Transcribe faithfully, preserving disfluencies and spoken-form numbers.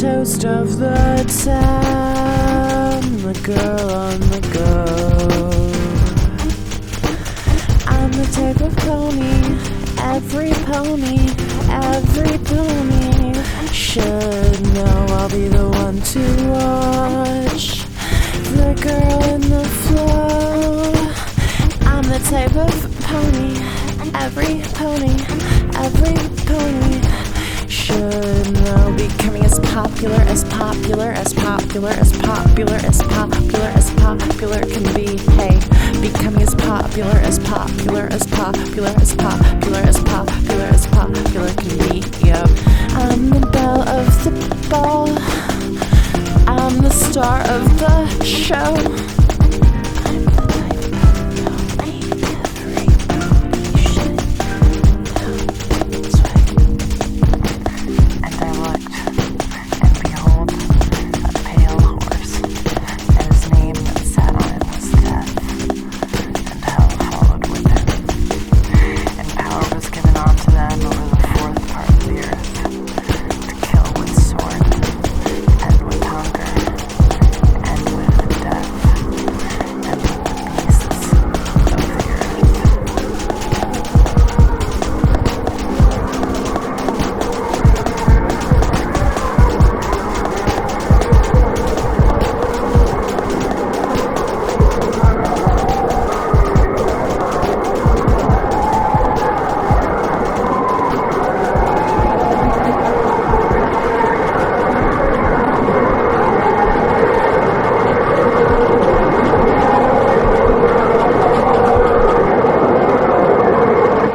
toast of the town, the girl on the go. I'm the type of pony, every pony, every pony should know I'll be the one to watch. The girl in the flow. I'm the type of pony, every pony, every pony should know. Becoming as popular as popular as popular as popular as popular as popular can be. Hey, becoming as popular as popular as popular as popular as popular as popular can be. Yep. I'm the belle of the ball. I'm the star of the show.